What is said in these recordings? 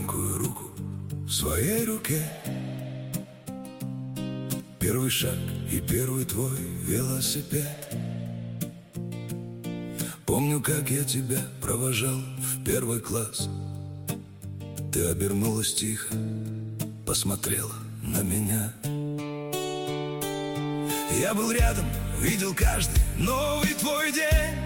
тонкую руку в своей руке. Первый шаг и первый твой велосипед. Помню, как я тебя провожал в первый класс. Ты обернулась тихо, посмотрела на меня. Я был рядом, видел каждый новый твой день.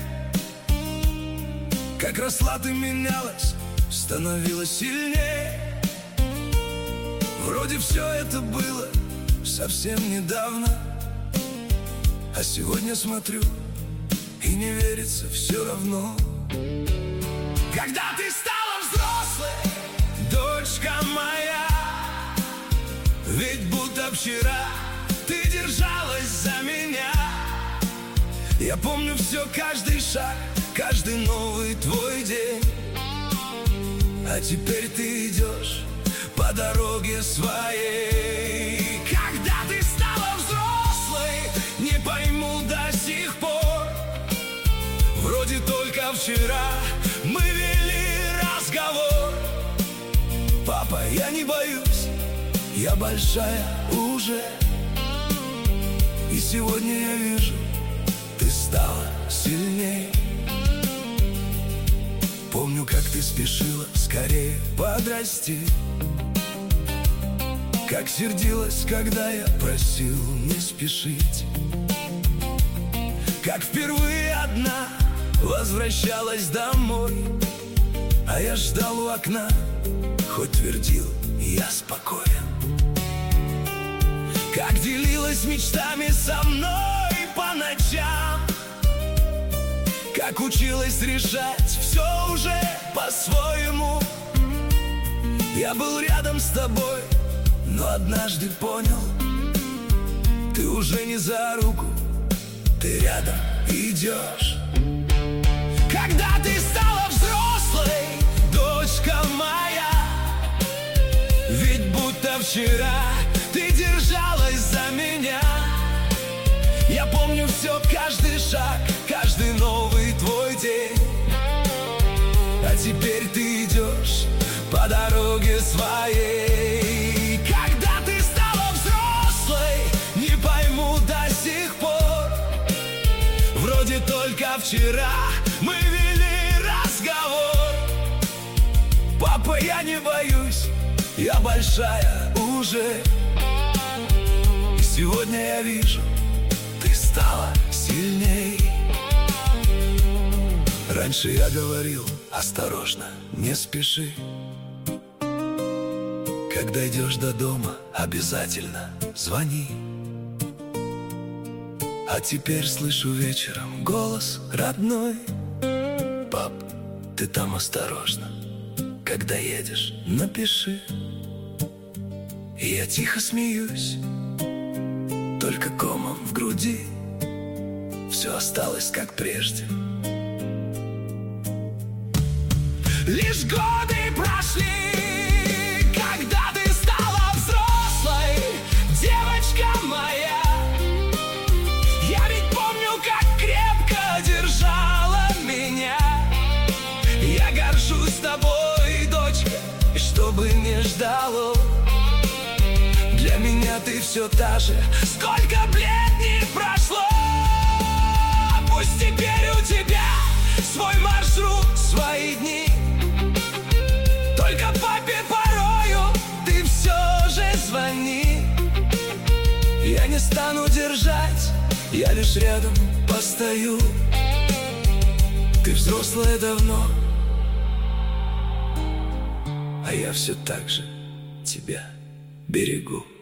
Как росла ты, менялась, становилась сильнее. Вроде все это было совсем недавно, а сегодня смотрю, и не верится все равно. Когда ты стала взрослой, дочка моя, ведь будто вчера ты держалась за меня. Я помню все, каждый шаг, каждый новый твой день. А теперь ты идешь по дороге своей. Когда ты стала взрослой, не пойму до сих пор. Вроде только вчера мы вели разговор. Папа, я не боюсь, я большая уже. И сегодня я вижу, ты стала сильней. Помню, как ты спешила скорее подрасти, как сердилась, когда я просил не спешить, как впервые одна возвращалась домой, а я ждал у окна, хоть твердил, я спокоен. Как делилась мечтами со мной по ночам, как училась решать все уже по-своему. Я был рядом с тобой, но однажды понял, ты уже не за руку, ты рядом идешь. Когда ты стала взрослой, дочка моя, ведь будто вчера ты держалась за меня. Я помню все, каждый шаг, каждый новый твой день. А теперь ты идешь по дороге своей. Когда ты стала взрослой, не пойму до сих пор. Вроде только вчера мы вели разговор. Папа, я не боюсь, я большая уже. И сегодня я вижу, ты стала сильней. Раньше я говорил, осторожно, не спеши. Когда идешь до дома, обязательно звони. А теперь слышу вечером голос родной. Пап, ты там осторожно, когда едешь, напиши. И я тихо смеюсь, только комом в груди. Все осталось как прежде. Лишь годы прошли, когда ты стала взрослой, девочка моя. Я ведь помню, как крепко держала меня. Я горжусь тобой, дочка, и что бы ни ждало, для меня ты все та же, сколько лет не прошло. Пусть теперь у тебя свой маршрут, свои дни. Только папе порою ты все же звони. Я не стану держать, я лишь рядом постою. Ты взрослая давно, а я все так же тебя берегу.